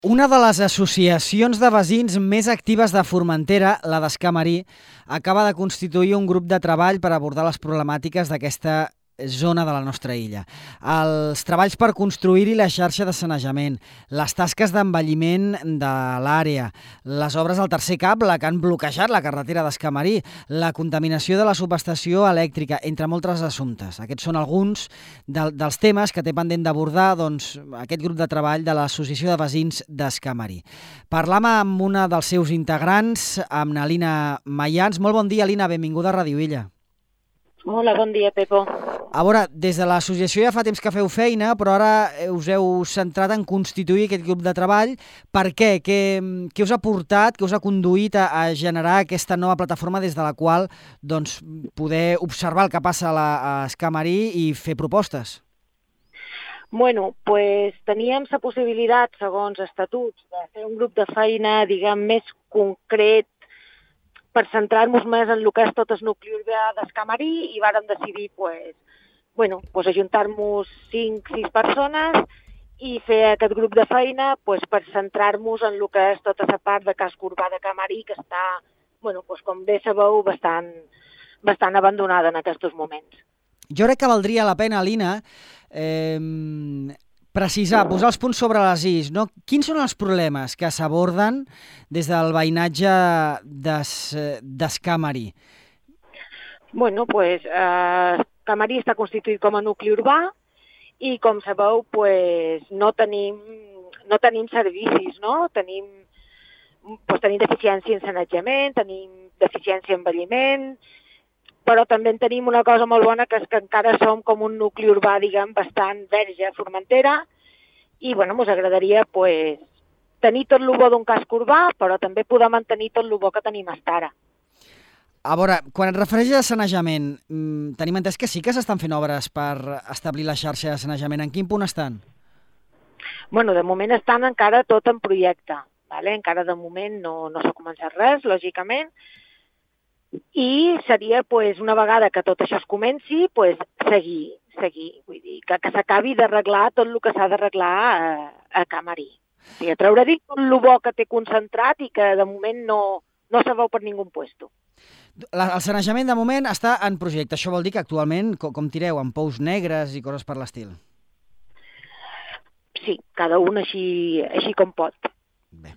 Una de les associacions de veïns més actives de Formentera, la d'Escamarí, acaba de constituir un grup de treball per abordar les problemàtiques d'aquesta zona de la nostra illa. Els treballs per construir-hi la xarxa de sanejament, les tasques d'envelliment de l'àrea, les obres al tercer cable que han bloquejat la carretera d'Escamarí, la contaminació de la subestació elèctrica, entre molts assumptes. Aquests són alguns dels temes que té pendent d'abordar aquest grup de treball de l'Associació de Veïns d'Escamarí. Parlam amb una dels seus integrants, amb l'Alina Mayans. Molt bon dia, Alina, benvinguda a Ràdio Illa. Hola, bon dia, Pepo. A veure, des de l'associació ja fa temps que feu feina, però ara us heu centrat en constituir aquest grup de treball. Per què? Què us ha portat, què us ha conduït a generar aquesta nova plataforma des de la qual poder observar el que passa a Escamarí i fer propostes? Bueno, pues teníem la possibilitat, segons estatuts, de fer un grup de feina, diguem, més concret per centrar-nos més en el que és tot el nucli urbà d'Escamarí i vàrem decidir ajuntar-nos 5-6 persones i fer aquest grup de feina per centrar-nos en el que és tota la part de casc urbà de Escamarí, que està, com bé sabeu, bastant abandonada en aquests moments. Jo crec que valdria la pena, Alina, precisar, posar els punts sobre les is, no? Quins són els problemes que s'aborden des del veïnatge d'Escamarí? Escamarí està constituït com a nucli urbà i, com sabeu, no tenim servicis, no? Tenim deficiència en sanejament, tenim deficiència en envelliment, però també en tenim una cosa molt bona, que és que encara som com un nucli urbà, diguem, bastant verge a Formentera, i, ens agradaria, tenir tot el bo d'un casc urbà, però també poder mantenir tot el bo que tenim fins ara. A veure, quan et refereixes a sanejament, tenim entès que sí que s'estan fent obres per establir la xarxa de sanejament. En quin punt estan? De moment estan encara tot en projecte, ¿vale? Encara de moment no s'ha començat res, lògicament, i seria, una vegada que tot això es comenci, seguir. Vull dir, que s'acabi d'arreglar tot el que s'ha d'arreglar a Escamarí. O sigui, treure dit tot el bo que té concentrat i que de moment no se veu per ningú puesto. El sanejament de moment està en projecte. Això vol dir que actualment, com tireu, amb pous negres i coses per l'estil? Sí, cada un així com pot. Bé.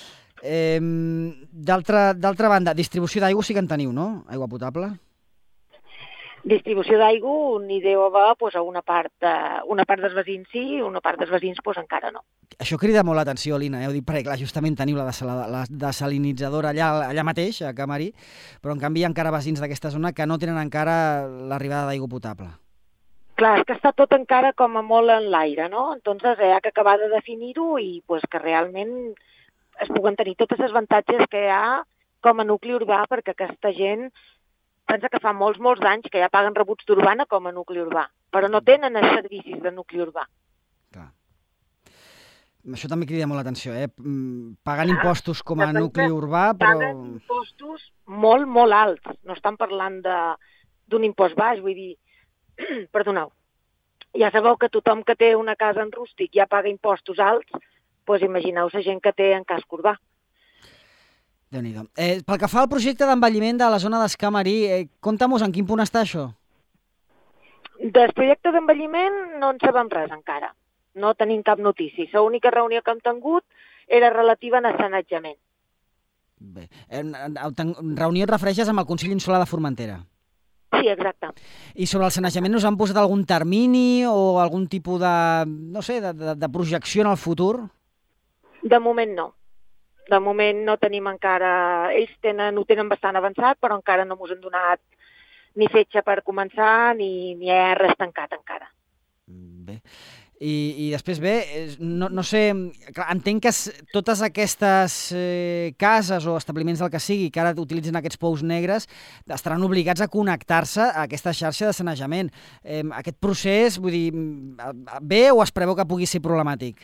D'altra banda, distribució d'aigua sí que en teniu, no? Aigua potable? Distribució d'aigua n'hi deu haver a una part dels veïns sí i una part dels veïns encara no. Això crida molt l'atenció, Alina, ho dic perquè clar, justament teniu la desalinitzadora allà mateix, a Escamarí, però en canvi hi ha encara veïns d'aquesta zona que no tenen encara l'arribada d'aigua potable. Clar, és que està tot encara com a molt en l'aire, no? Entonces hi ha que acabar de definir-ho i que realment es puguen tenir tots els avantatges que hi ha com a nucli urbà, perquè aquesta gent pensa que fa molts d'anys que ja paguen rebuts d'urbana com a nucli urbà, però no tenen els servicis de nucli urbà. Clar. Això també crida molt l'atenció, pagant impostos com a nucli urbà, però... Paguen impostos molt alts, no estan parlant d'un impost baix, vull dir, perdoneu, ja sabeu que tothom que té una casa en rústic ja paga impostos alts, doncs imagineu la gent que té en casc urbà. Déu-n'hi-do. Pel que fa al projecte d'envelliment de la zona d'Escamarí, conta'm-nos en quin punt està això? Del projecte d'envelliment no en sabem res encara. No tenim cap notícia. L'única reunió que hem tingut era relativa a sanejament. Bé. Reunió et refereixes amb el Consell Insular de Formentera? Sí, exacte. I sobre el sanejament us han posat algun termini o algun tipus de projecció en el futur? De moment no. De moment no tenim encara... Ells ho tenen bastant avançat, però encara no ens han donat ni fetge per començar ni hi ha res tancat encara. Bé. I després, no sé, entenc que totes aquestes cases o establiments del que sigui que ara utilitzen aquests pous negres estaran obligats a connectar-se a aquesta xarxa de sanejament. Aquest procés, vull dir, bé o es preveu que pugui ser problemàtic?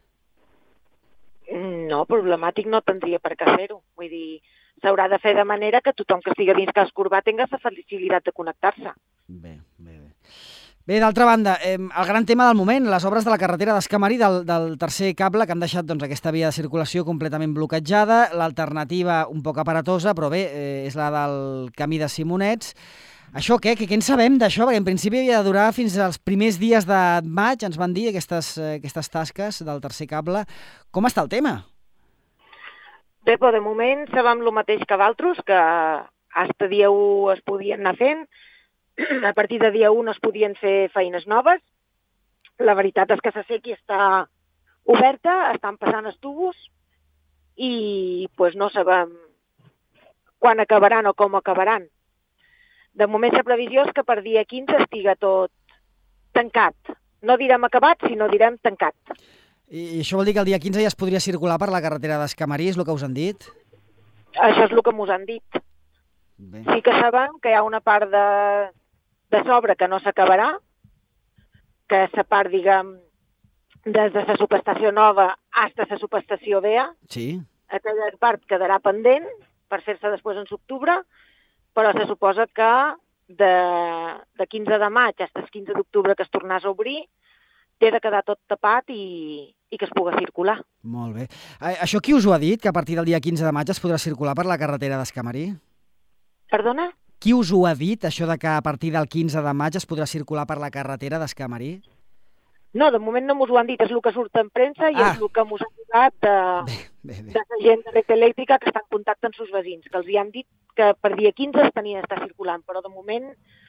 No, problemàtic no tindria per què fer-ho. Vull dir, s'haurà de fer de manera que tothom que estigui dins casc urbà tingui la facilitat de connectar-se. Bé. Bé, d'altra banda, el gran tema del moment, les obres de la carretera d'Escamarí del tercer cable que han deixat aquesta via de circulació completament bloquejada, l'alternativa un poc aparatosa, però bé, és la del camí de Simonets. Això què? Què en sabem d'això? Perquè en principi havia de durar fins als primers dies de maig, ens van dir, aquestes tasques del tercer cable. Com està el tema? Bé, però de moment sabem el mateix que d'altres, que fins dia 1 es podien anar fent. A partir de dia 1 es podien fer feines noves. La veritat és que la sèquia està oberta, estan passant els tubos i no sabem quan acabaran o com acabaran. De moment la previsió és que per dia 15 estiga tot tancat. No direm acabat, sinó direm tancat. I això vol dir que el dia 15 ja es podria circular per la carretera d'Escamarí, és el que us han dit? Això és el que ens han dit. Bé. Sí que sabem que hi ha una part de sobre que no s'acabarà, que la part, diguem, des de la subestació nova fins a la subestació vella. Sí. Aquella part quedarà pendent per fer-se després en octubre, però se suposa que de 15 de maig fins al 15 d'octubre que es tornàs a obrir, té de quedar tot tapat i que es pugui circular. Molt bé. Això qui us ho ha dit, que a partir del dia 15 de maig es podrà circular per la carretera d'Escamarí? Perdona? Qui us ho ha dit, això de que a partir del 15 de maig es podrà circular per la carretera d'Escamarí? No, de moment no ens ho han dit, és el que surt en premsa i és el que ens ha arribat de la gent de Red Elèctrica que està en contacte amb els veïns, que els hi han dit que per dia 15 es tenia d'estar circulant, però de moment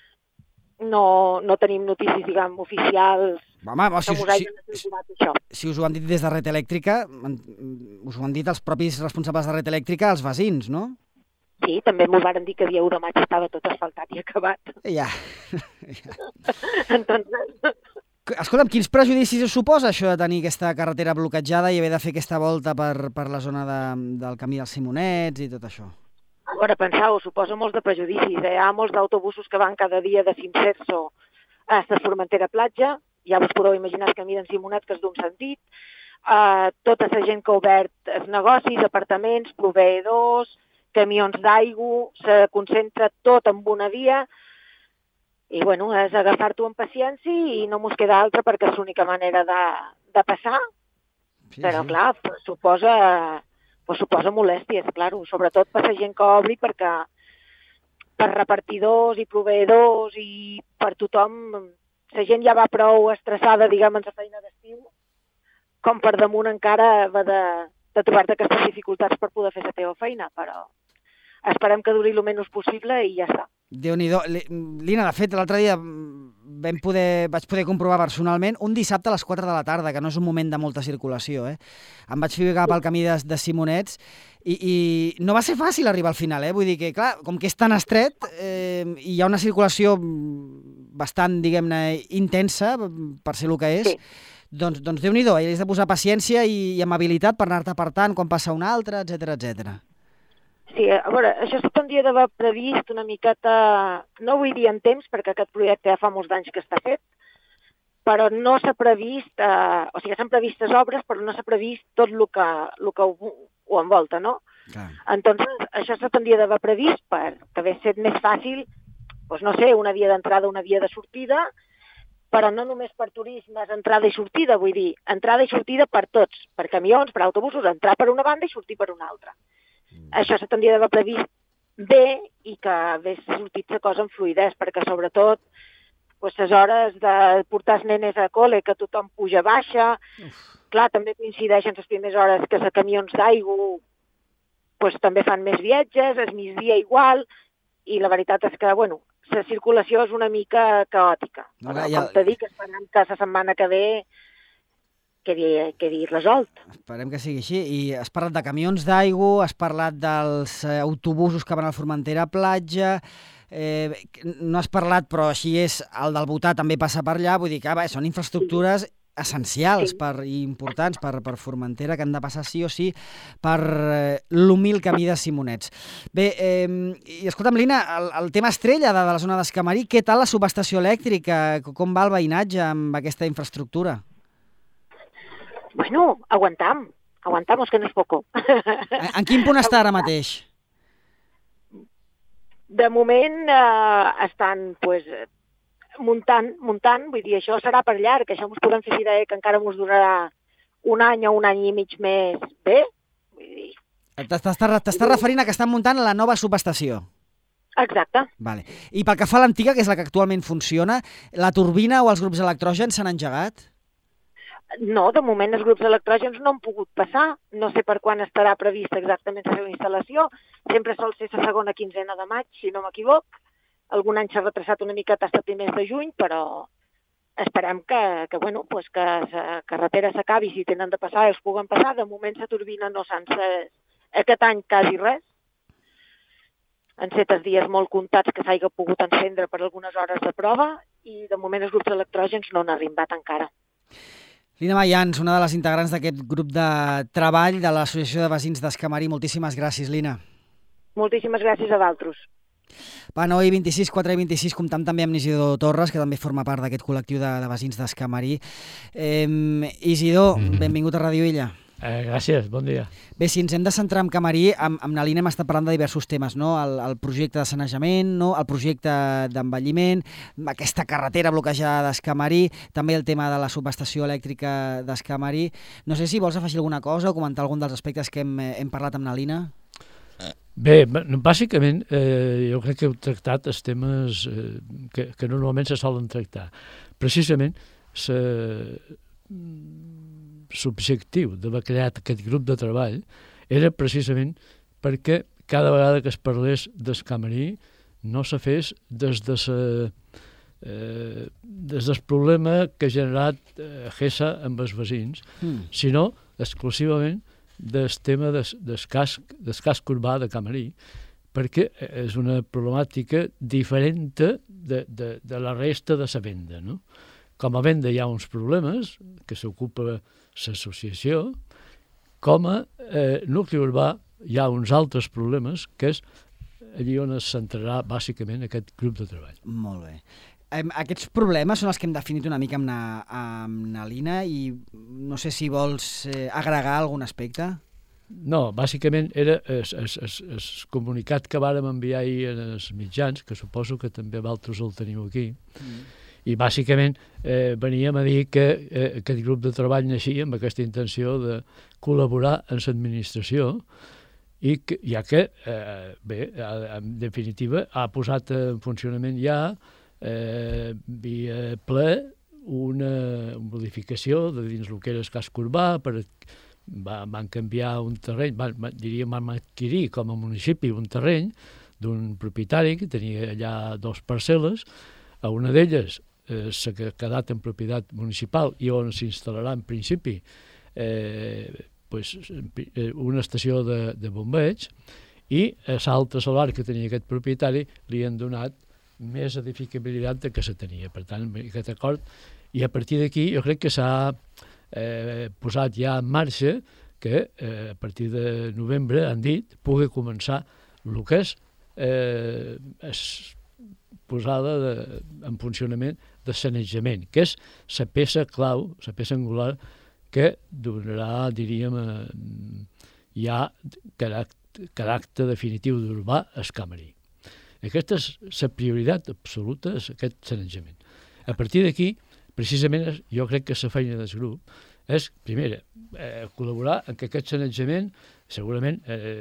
no tenim notícies, diguem, oficials. Home, si us ho han dit des de Red Elèctrica, us ho han dit els propis responsables de Red Elèctrica, els veïns, no? Sí, també m'ho van dir que dia 1 de maig estava tot asfaltat i acabat. Ja. Entonces... Escolta'm, quins prejudicis us suposa això de tenir aquesta carretera bloquejada i haver de fer aquesta volta per la zona del camí dels Simonets i tot això? A veure, penseu, suposa molts de prejudicis. Hi ha molts d'autobusos que van cada dia de Simcerso a Formentera Platja. Ja us podeu imaginar el camí d'en Simonet, que és d'un sentit. Tota la gent que ha obert els negocis, apartaments, proveïdors, camions d'aigua, se concentra tot en una via i, bueno, és agafar-t'ho amb paciència i no mos queda altra perquè és l'única manera de passar. Sí, però, sí. Clar, suposa molèsties, clar, sobretot per la gent que obri, perquè per repartidors i proveïdors i per tothom, la gent ja va prou estressada, diguem, en la feina d'estiu, com per damunt encara va de trobar-te aquestes dificultats per poder fer la teva feina, però esperem que duri el menys possible i ja està. Déu-n'hi-do. Lina, de fet, l'altre dia vaig poder comprovar personalment un dissabte a les 4 de la tarda, que no és un moment de molta circulació. Em vaig fer cap al camí de Simonets i no va ser fàcil arribar al final. Vull dir que, clar, com que és tan estret i hi ha una circulació bastant, diguem-ne, intensa, per ser el que és, sí. Doncs Déu-n'hi-do, has de posar paciència i amabilitat per anar-te apartant quan passa un altre, etc. Sí, a veure, això sí que hauria d'haver previst una miqueta, no vull dir en temps, perquè aquest projecte ja fa molts d'anys que està fet, però no s'ha previst, o sigui, s'han previst les obres, però no s'ha previst tot el que ho envolta, no? Clar. Entonces, això s'hauria d'haver previst perquè hagués estat més fàcil, doncs no sé, una via d'entrada, una via de sortida, però no només per turismes, entrada i sortida, vull dir, entrada i sortida per tots, per camions, per autobusos, entrar per una banda i sortir per una altra. Això s'hauria d'haver previst bé i que hagués sortit la cosa amb fluïdesa, perquè sobretot les hores de portar els nenes a col·le, que tothom puja baixa, clar, també coincideixen les primeres hores que els camions d'aigua també fan més viatges, el migdia igual, i la veritat és que, bueno, la circulació és una mica caòtica. Però, com t'he dit, esperem que la setmana que ve quedi resolt. Esperem que sigui així. I has parlat de camions d'aigua, has parlat dels autobusos que van a Formentera Platja, no has parlat, però així és, el del Botà també passa per allà, vull dir que són infraestructures essencials i importants per Formentera, que han de passar sí o sí per l'humil camí de Simonets. Bé, i escolta'm, Lina, el tema estrella de la zona d'Escamarí, què tal la subestació elèctrica? Com va el veïnatge amb aquesta infraestructura? Bueno, aguantam, és que no és poco. En quin punt està ara mateix? De moment estan, muntant, vull dir, això serà per llarg, això ens podem fer idea que encara ens durarà un any o un any i mig més bé. Vull dir... T'estàs referint a que estan muntant la nova subestació? Exacte. Vale. I pel que fa a l'antiga, que és la que actualment funciona, la turbina o els grups electrògens s'han engegat? No, de moment els grups electrògens no han pogut passar. No sé per quan estarà prevista exactament la seva instal·lació. Sempre sol ser la segona quinzena de maig, si no m'equivoc. Algun any s'ha retrasat una mica hasta primers de juny, però esperem que la carretera s'acabi, si tenen de passar els puguen passar. De moment la turbina no s'ha encès aquest any quasi res. Han set els dies molt comptats que s'hagi pogut encendre per algunes hores de prova i de moment els grups electrògens no han arribat encara. Lina Mayans, una de les integrants d'aquest grup de treball de l'Associació de Veïns d'Escamarí. Moltíssimes gràcies, Lina. Moltíssimes gràcies a vosaltres. Bueno, i 26, 4 i 26, comptam també amb Isidor Torres, que també forma part d'aquest col·lectiu de veïns d'Escamarí. Isidor, benvingut a Ràdio Illa. Gràcies, bon dia. Bé, si ens hem de centrar en Camarí, amb la Lina hem estat parlant de diversos temes, no? El projecte de sanejament, no? El projecte d'envelliment, aquesta carretera bloquejada d'Escamarí, també el tema de la subestació elèctrica d'Escamarí. No sé si vols afegir alguna cosa o comentar algun dels aspectes que hem parlat amb la Lina. Bé, bàsicament jo crec que heu tractat els temes que normalment se solen tractar. Precisament l'objectiu d'haver creat aquest grup de treball era precisament perquè cada vegada que es parlés d'Escamarí no se fes des del problema que ha generat GESA amb els veïns, sinó exclusivament del tema del casc urbà de Camarí, perquè és una problemàtica diferent de la resta de la venda, no? Com a venda hi ha uns problemes que s'ocupa l'associació, com a nucli urbà hi ha uns altres problemes que és allí on es centrarà bàsicament aquest grup de treball. Molt bé. Aquests problemes són els que hem definit una mica amb na Lina i no sé si vols agregar algun aspecte. No, bàsicament era el comunicat que vàrem enviar ahir en els mitjans, que suposo que també vosaltres el teniu aquí, i bàsicament veníem a dir que aquest grup de treball naixia amb aquesta intenció de col·laborar amb l'administració i que, ja que, bé, en definitiva, ha posat en funcionament ja via ple una modificació de dins el que era el casc urbà, van canviar un terreny, vam adquirir com a municipi un terreny d'un propietari que tenia allà 2 parcel·les, a una d'elles s'ha quedat en propietat municipal i on s'instal·larà en principi una estació de bombeig i a l'altre solar que tenia aquest propietari li han donat més edificabilitat del que se tenia. Per tant, aquest acord, i a partir d'aquí jo crec que s'ha posat ja en marxa que a partir de novembre, han dit, pugui començar el que és posada en funcionament de sanejament, que és la peça clau, la peça angular que donarà, diríem, ja caràcter definitiu d'urbà a Escamarí. Aquesta és la prioritat absoluta, és aquest sanejament. A partir d'aquí, precisament, jo crec que la feina del grup és, primera, col·laborar en que aquest sanejament, segurament,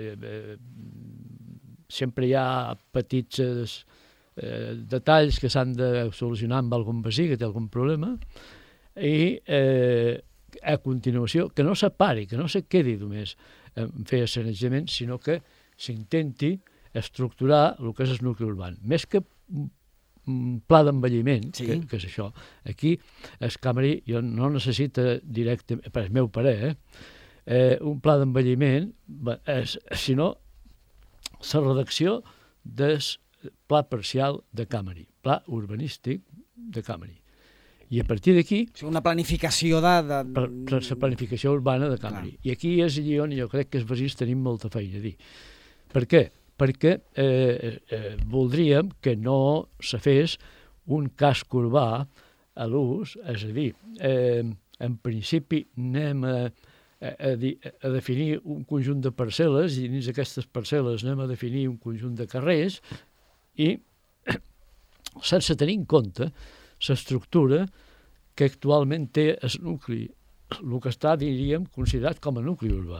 sempre hi ha petits detalls que s'han de solucionar amb algun vecí que té algun problema i a continuació que no se pari, que no se quedi només en fer sanejament, sinó que s'intenti estructurar el que és el nucli urbà. Més que un pla d'envelliment, sí, que és això. Aquí, Escamarí, jo no necessita directament, per el meu parer, un pla d'envelliment, sinó la redacció del pla parcial de Camarí, pla urbanístic de Camarí. I a partir d'aquí... Una planificació de... La planificació urbana de Camarí. Clar. I aquí és allí on jo crec que els veïns tenim molta feina a dir. Per què? Perquè voldríem que no se fes un casc urbà a l'ús, és a dir, en principi anem a definir un conjunt de parcel·les i dins d'aquestes parcel·les anem a definir un conjunt de carrers i sense tenir en compte l'estructura que actualment té el nucli, el que està, diríem, considerat com a nucli urbà.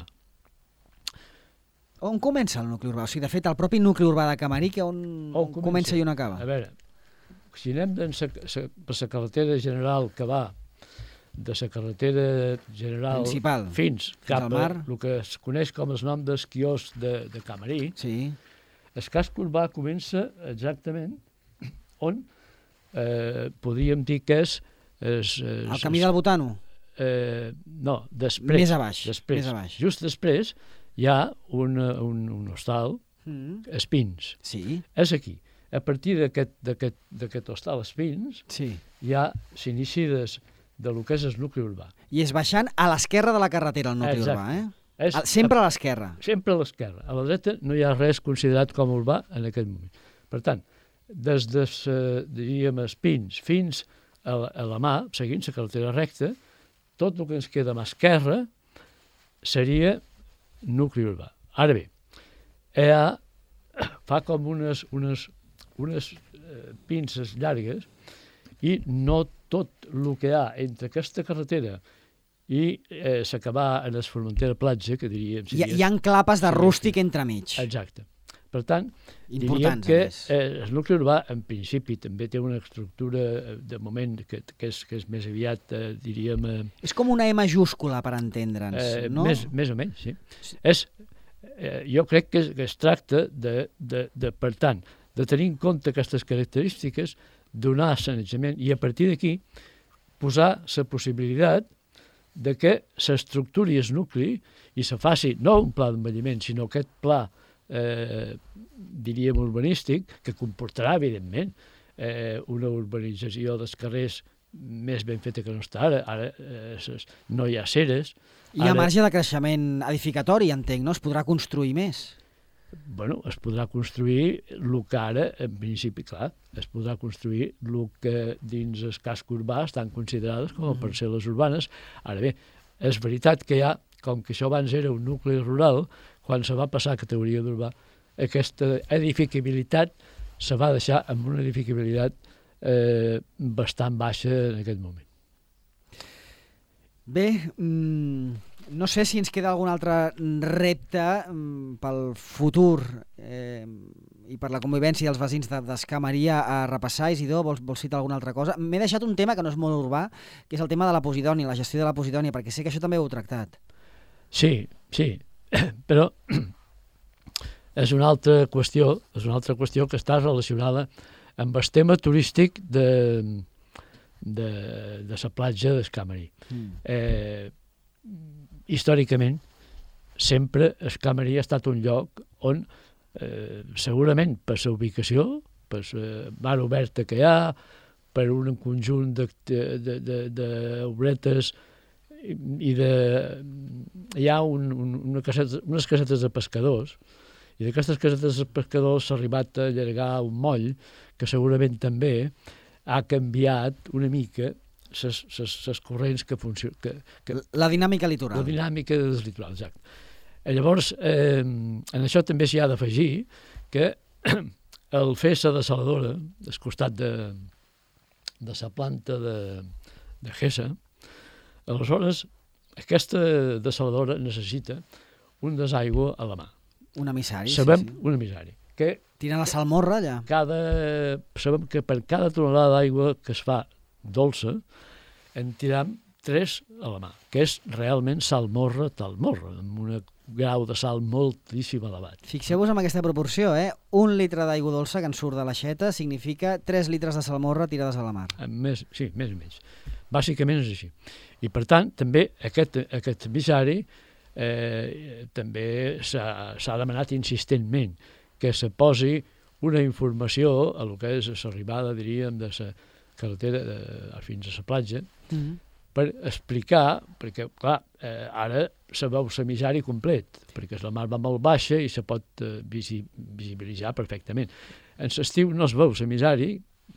On comença el nucli urbà? O sigui, de fet, el propi nucli urbà de Camaric, on comença i on acaba? A veure, si anem per la carretera general que va de la carretera general principal fins cap al mar, el que es coneix com el nom del quiosc de Camaric, sí. el casc urbà comença exactament on podríem dir que és... El camí del Botano? No, després. Més a baix. Just després hi ha un hostal, Espins. Sí. És aquí. A partir d'aquest hostal Espins, sí, ja s'inici de lo que és el nucli urbà. I és baixant a l'esquerra de la carretera, el nucli urbà, eh? Sempre a l'esquerra. Sempre a l'esquerra. A la dreta no hi ha res considerat com a urbà en aquest moment. Per tant, des de, diríem, Espins fins a la mà, seguint la carretera recta, tot el que ens queda a mà esquerra seria nucli urbà. Ara bé, fa com unes pinces llargues i no tot el que hi ha entre aquesta carretera i s'acabar en la Formentera platja, que diríem... Hi ha clapes de rústic entremig. Exacte. Per tant, diríem que el nucli urbà, en principi, també té una estructura, de moment, que és més aviat, diríem... És com una E majúscula, per entendre'ns, no? Més o menys, sí. Jo crec que es tracta per tant, de tenir en compte aquestes característiques, donar sanejament i a partir d'aquí posar la possibilitat de que s'estructuri el nucli i se faci no un pla d'envelliment, sinó aquest pla, diríem, urbanístic, que comportarà, evidentment, una urbanització dels carrers més ben feta que no està ara. Ara no hi ha aceres. Hi ha marge de creixement edificatori, entenc, no? Es podrà construir més. Bueno, es podrà construir el que ara, en principi, clar, es podrà construir el que dins el casc urbà estan considerades com a parcel·les urbanes. Ara bé, és veritat que hi ha, com que això abans era un nucli rural, quan se va passar a categoria d'urbà, aquesta edificabilitat se va deixar amb una edificabilitat bastant baixa en aquest moment. Bé, no sé si ens queda algun altre repte pel futur i per la convivència dels veïns d'Escamaria a repassar. Isidor, vols citar alguna altra cosa? M'he deixat un tema que no és molt urbà, que és el tema de la Posidònia, la gestió de la Posidònia, perquè sé que això també ho heu tractat. Sí, però és una altra qüestió que està relacionada amb el tema turístic de la platja d'Escamarí. Històricament, sempre Escamarí ha estat un lloc on, segurament per la ubicació, per la mar oberta que hi ha, per un conjunt d'obretes i hi ha unes casetes de pescadors, i d'aquestes casetes de pescadors s'ha arribat a allargar un moll que segurament també ha canviat una mica les corrents que funcionen. La dinàmica litoral. La dinàmica del litoral, exacte. Llavors, en això també s'hi ha d'afegir que el fer la desaladora, al costat de la planta de Gessa, aleshores, aquesta desaladora necessita un desaigua a la mà. Un emissari. Sabem, un emissari. Tira la salmorra allà. Sabem que per cada tonelada d'aigua que es fa dolça, en tiram 3 a la mà, que és realment salmorra, amb un grau de sal moltíssim elevat. Fixeu-vos en aquesta proporció, 1 litre d'aigua dolça que en surt de l'aixeta significa 3 litres de salmorra tirades a la mar. Sí, més o menys. Bàsicament és així. I per tant, també aquest emissari també s'ha demanat insistentment que se posi una informació a el que és l'arribada, diríem, de la carretera fins a la platja, per explicar, perquè, clar, ara se veu l'emissari complet, perquè la mar va molt baixa i se pot visibilitzar perfectament. En l'estiu no es veu l'emissari,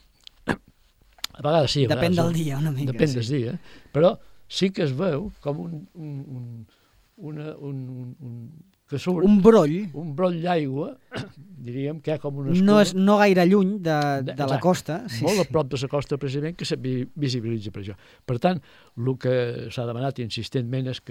a vegades sí, a vegades depèn del dia, una mica. Depèn del dia, però sí que es veu com un broll. Un broll d'aigua, diríem que hi ha com una escuma... No gaire lluny de la costa. Molt a prop de la costa, precisament, que se visibilitza per això. Per tant, el que s'ha demanat insistentment és que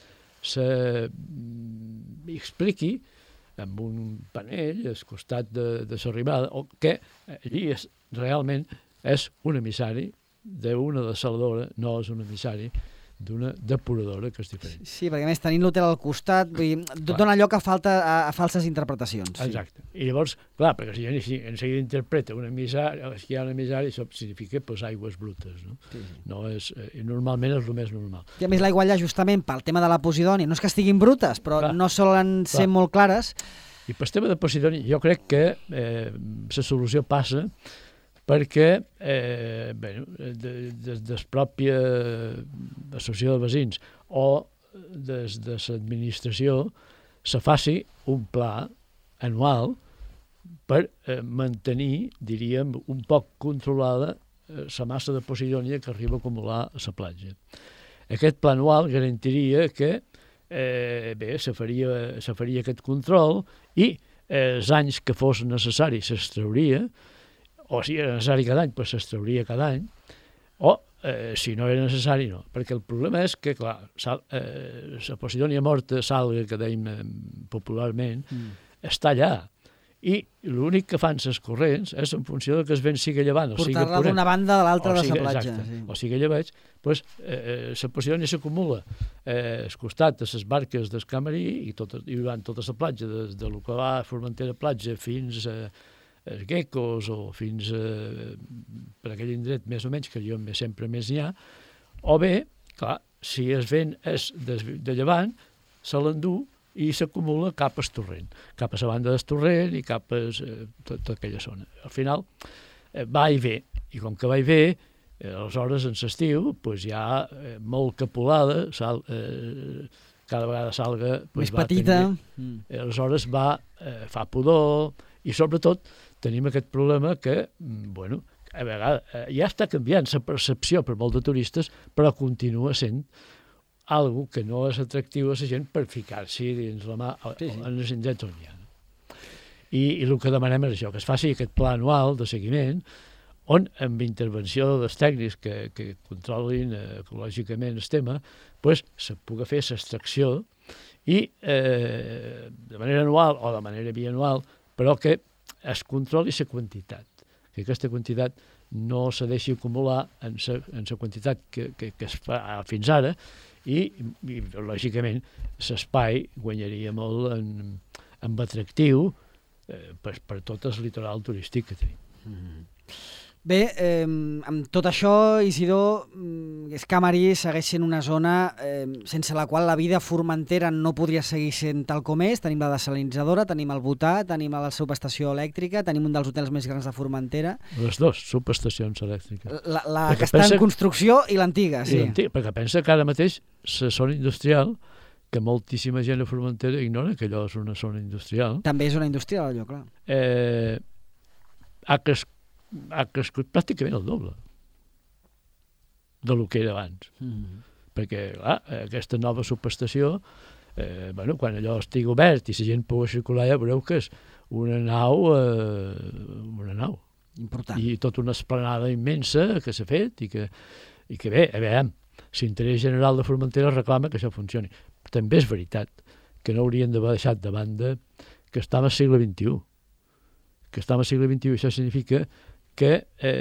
expliqui amb un panell al costat de l'arribada, que allí realment és un emissari d'una dessaladora, no és un emissari d'una depuradora, que és diferent. Sí, perquè a més tenint l'hotel al costat, vull dir, dona lloc a falses interpretacions. Exacte. I llavors, clar, perquè si en seguida interpreta un emissari, si hi ha un emissari, això significa aigües brutes, no? Sí. No és, normalment és el més normal. I a més l'aigua allà, justament pel tema de la Posidònia, no és que estiguin brutes, però no solen ser molt clares. I pel tema de Posidònia, jo crec que la solució passa perquè des de la pròpia associació de veïns o des de l'administració se faci un pla anual per mantenir, diríem, un poc controlada la massa de Posidònia que arriba a acumular a la platja. Aquest pla anual garantiria que se faria aquest control i els anys que fos necessari s'extrauria, o si era necessari cada any, doncs s'extrauria cada any, o si no era necessari, no. Perquè el problema és que, clar, la Posidònia morta, salga, que dèiem popularment, està allà. I l'únic que fan les corrents és en funció que el vent sigui llevant. Portar-la d'una banda a l'altra de la platja. Sí. O sigui lleveig, doncs la Posidònia s'acumula al costat de les barques del Camarí i van tota la platja, des de lo que va a Formentera Platja fins a els Guecos o fins per aquell indret més o menys, que jo sempre més n'hi ha, o bé, clar, si el vent és de llevant, se l'endú i s'acumula cap al torrent, cap a la banda del torrent i cap a tota aquella zona. Al final va i ve, i com que va i ve, aleshores en l'estiu hi ha molt capolada, cada vegada salga més petita, aleshores fa pudor, i sobretot tenim aquest problema que, bueno, a vegades ja està canviant la percepció per molt de turistes, però continua sent algo que no és atractiu a la gent per ficar-s'hi dins la mà en els indrets on hi ha. I el que demanem és això, que es faci aquest pla anual de seguiment, on, amb intervenció dels tècnics que controlin ecològicament el tema, se pugui fer l'extracció i de manera anual o de manera bianual, però que es controli la quantitat, que aquesta quantitat no se deixi acumular en la quantitat que es fa fins ara i lògicament, l'espai guanyaria molt en atractiu per tot el litoral turístic que tenim. Bé, amb tot això, Isidor, Camarí segueix sent una zona sense la qual la vida a Formentera no podria seguir sent tal com és. Tenim la desalinitzadora, tenim el Butà, tenim la subestació elèctrica, tenim un dels hotels més grans de Formentera. Les dues subestacions elèctriques. La que està en construcció i l'antiga, sí. Perquè pensa que ara mateix la zona industrial, que moltíssima gent a Formentera ignora que allò és una zona industrial. També és una industrial, allò, clar. Ha crescut pràcticament el doble del que era abans. Perquè, clar, aquesta nova subestació, quan allò estigui obert i la gent pugui circular, ja veureu que és una nau important. I tota una esplanada immensa que s'ha fet i que bé, a veure, l'interès general de Formentera reclama que això funcioni. També és veritat que no haurien d'haver deixat de banda que estem al segle XXI. Que estem al segle XXI, això significa que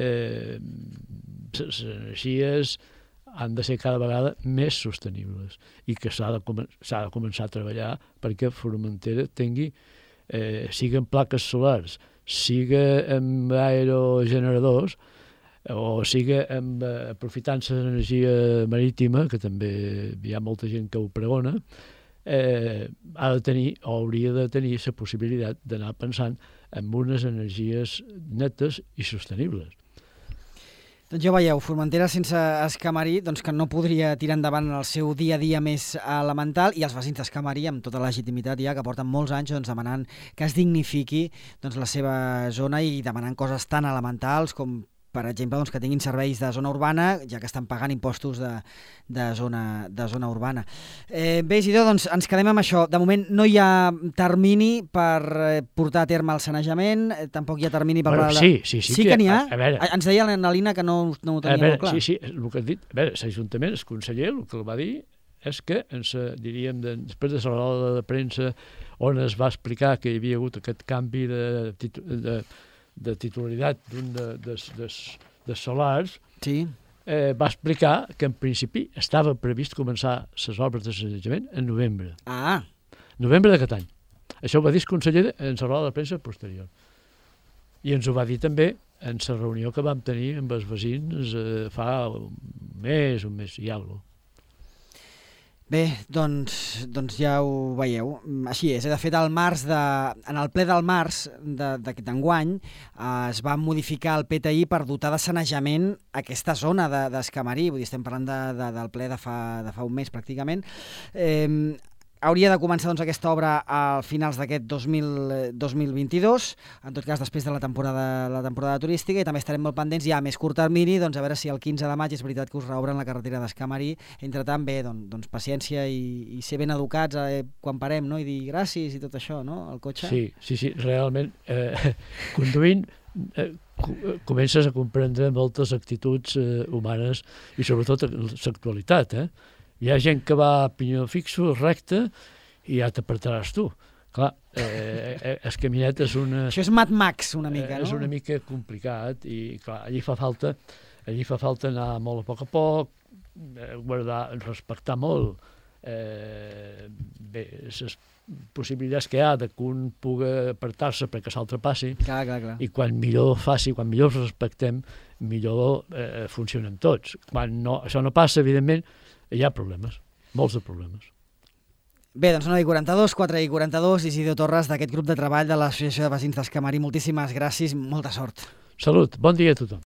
les energies han de ser cada vegada més sostenibles i que s'ha de començar a treballar perquè Formentera tingui, sigui amb plaques solars, siga amb aerogeneradors o siga aprofitant l'energia marítima, que també hi ha molta gent que ho pregona, ha de tenir o hauria de tenir la possibilitat d'anar pensant en unes energies netes i sostenibles. Doncs ja veieu, Formentera sense Camarí que no podria tirar endavant el seu dia a dia més elemental, i els veïns d'Camarí, amb tota la legitimitat ja, que porten molts anys demanant que es dignifiqui la seva zona i demanant coses tan elementals com per exemple, doncs, que tinguin serveis de zona urbana, ja que estan pagant impostos de zona urbana. Bé, Isidor, doncs ens quedem amb això. De moment no hi ha termini per portar a terme el sanejament, tampoc hi ha termini per... Sí que n'hi ha. Ens deia l'Anna que no ho tenia molt clar. Sí, el que has dit. A veure, l'Ajuntament, el conseller, el que el va dir és que, diríem, després de la roda de premsa on es va explicar que hi havia hagut aquest canvi de titularitat d'un dels solars, sí. Va explicar que en principi estava previst començar les obres de sanejament en novembre. Novembre d'aquest any. Això ho va dir el conseller en la roda de premsa posterior. I ens ho va dir també en la reunió que vam tenir amb els veïns fa un mes i alguna cosa. Bé, doncs ja ho veieu. Així és. De fet, en el ple del març d'aquest enguany es va modificar el PTI per dotar de sanejament aquesta zona d'Escamarí. Vull dir, estem parlant del ple de fa un mes, pràcticament. Hauria de començar doncs, aquesta obra a finals d'aquest 2022, en tot cas després de la temporada turística, i també estarem molt pendents ja a més curt termini, doncs a veure si el 15 de maig és veritat que us reobren la carretera d'Escamarí. Entretant, bé, doncs paciència i ser ben educats quan parem, no? I dir gràcies i tot això, no? El cotxe. Sí, realment, conduint comences a comprendre moltes actituds humanes i sobretot l'actualitat, Hi ha gent que va a pinyó fixo, recte, i ja t'apartaràs tu. Clar, el caminet és una... Això és Mad Max, una mica, no? És una mica complicat i, clar, allí fa falta anar molt a poc, guardar, respectar molt bé, les possibilitats que hi ha de que un pugui apartar-se perquè l'altre passi. Clar. I quan millor faci, quan millor respectem, millor funcionem tots. Quan això no passa, evidentment, hi ha problemes, molts de problemes. Bé, doncs 9:42, 4:42, Isidor Torres, d'aquest grup de treball de l'Associació de Veïns d'Escamarí. Moltíssimes gràcies, molta sort. Salut, bon dia a tothom.